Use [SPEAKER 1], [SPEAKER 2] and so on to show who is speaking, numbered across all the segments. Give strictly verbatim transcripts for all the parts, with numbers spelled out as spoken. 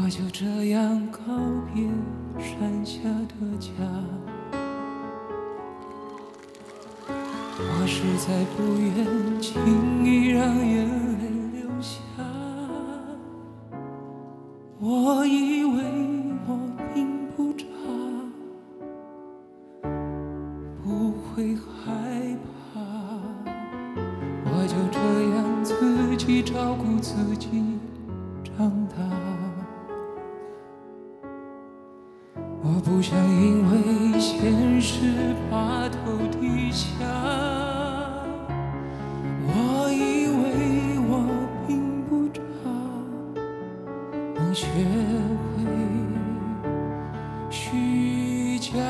[SPEAKER 1] 我就这样告别山下的家。我实在不愿轻易让眼泪流下。我以为我并不差，不会害怕，我就这样自己照顾自己长大。我不想因为现实把头低下，我以为我并不差，能学会虚假。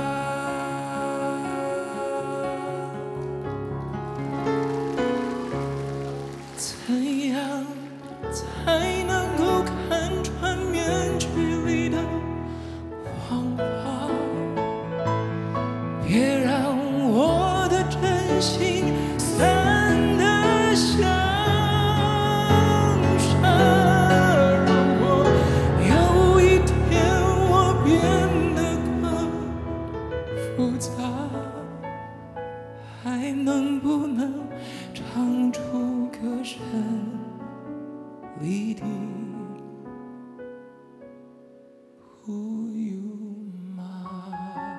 [SPEAKER 1] 怎样才能够看穿面具里的谎话？别让我的真心散得像沙。如果有一天我变得更复杂，还能不能唱出歌声里的 Who you are。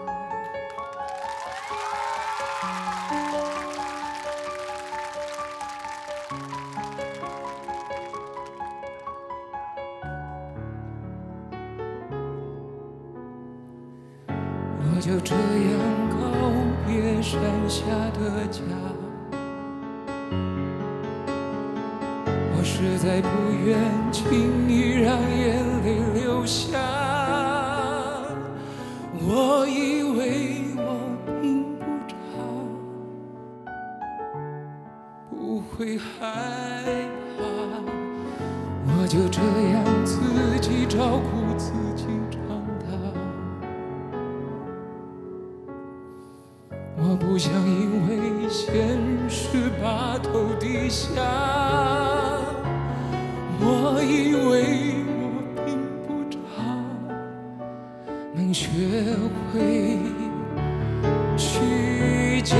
[SPEAKER 1] 我就这样告别山下的家。我实在不愿轻易让眼泪流下。我以为我并不差，不会害怕，我就这样自己照顾自己长大。我不想因为现实把头低下，我以为我并不差，能学会虚假。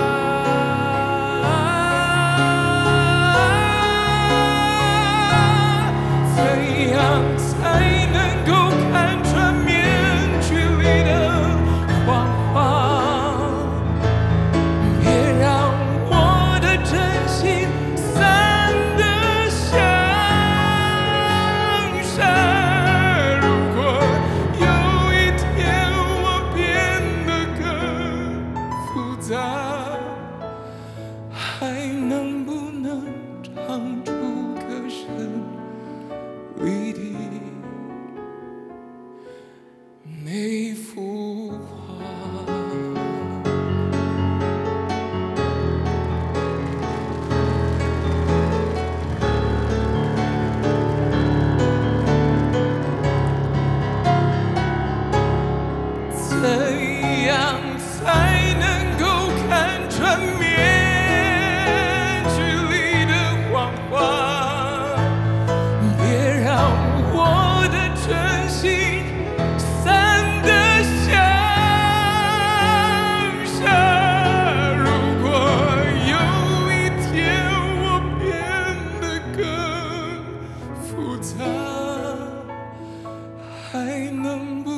[SPEAKER 1] 怎样才能够看穿面具里的谎话？别让我的真心散得像沙。如果有一天我变得更复杂，还能不能唱出歌声里的每幅画？怎样才能够看穿面具里的谎话？别让我的真心散得像沙。如果有一天我变得更复杂，还能不